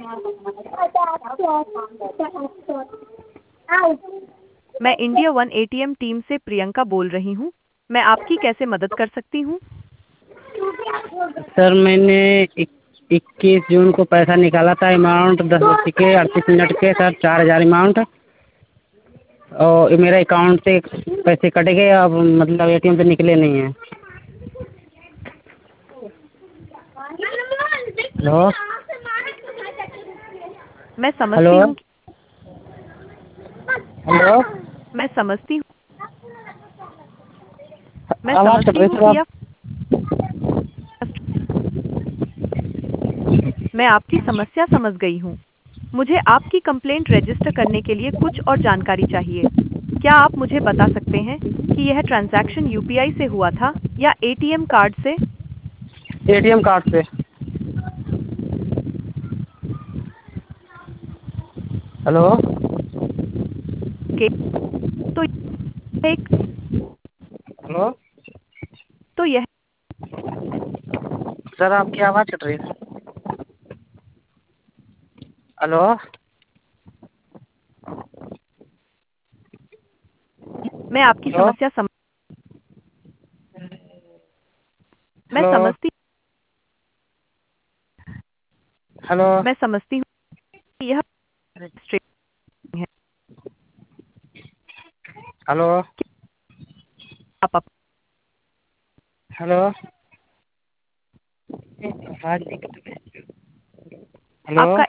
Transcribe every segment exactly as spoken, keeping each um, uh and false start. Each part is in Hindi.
मैं इंडिया वन एटीएम टीम से प्रियंका बोल रही हूँ। मैं आपकी कैसे मदद कर सकती हूँ? सर मैंने इक्कीस जून को पैसा निकाला था, अमाउंट दस बज के अड़तीस मिनट के सर, चार हज़ार अमाउंट, और मेरे अकाउंट से पैसे कट गए। अब मतलब एटीएम से निकले नहीं हैं। हेलो मैं हेलो समझती हूँ कि हेलो मैं समझती हूँ मैं आवाज़ कट समझती रही हूँ सर कि आप। आप मैं आपकी समस्या समझ गई हूँ। मुझे आपकी कंप्लेंट रजिस्टर करने के लिए कुछ और जानकारी चाहिए। क्या आप मुझे बता सकते हैं कि यह ट्रांजैक्शन यूपीआई से हुआ था या एटीएम कार्ड से? एटीएम कार्ड से। हेलो के तो एक हेलो तो यह सर आपकी आवाज़ कट रही है। हेलो मैं आपकी हेलो समस्या सम मैं हेलो समझती हेलो मैं समझती हूँ कि यह frustrating है। हेलो आप अप- हेलो आवाज़ नहीं कट रही। हेलो आपका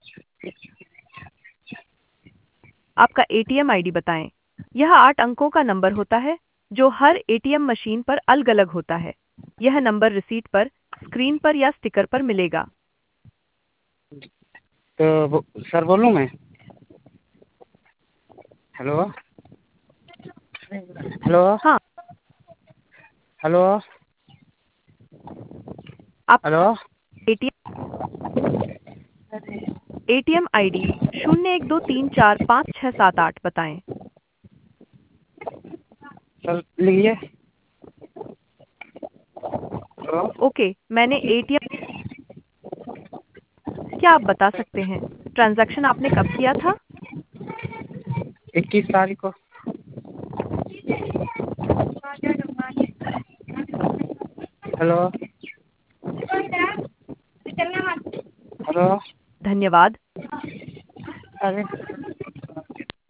आपका एटीएम आईडी बताएं। यह आठ अंकों का नंबर होता है जो हर एटीएम मशीन पर अलग-अलग होता है। यह नंबर रिसीट पर, स्क्रीन पर या स्टिकर पर मिलेगा। तो वो- सर बोलूँ मैं? हेलो हेलो हाँ, हेलो आप हेलो एटीएम एटीएम आईडी शून्य एक दो तीन चार पाँच छः सात आठ बताएं। सर लिखिए। हेलो ओके, मैंने एटीएम क्या आप बता सकते हैं ट्रांजैक्शन आपने कब किया था? इक्कीस तारीख को। हेलो हेलो धन्यवाद। अरे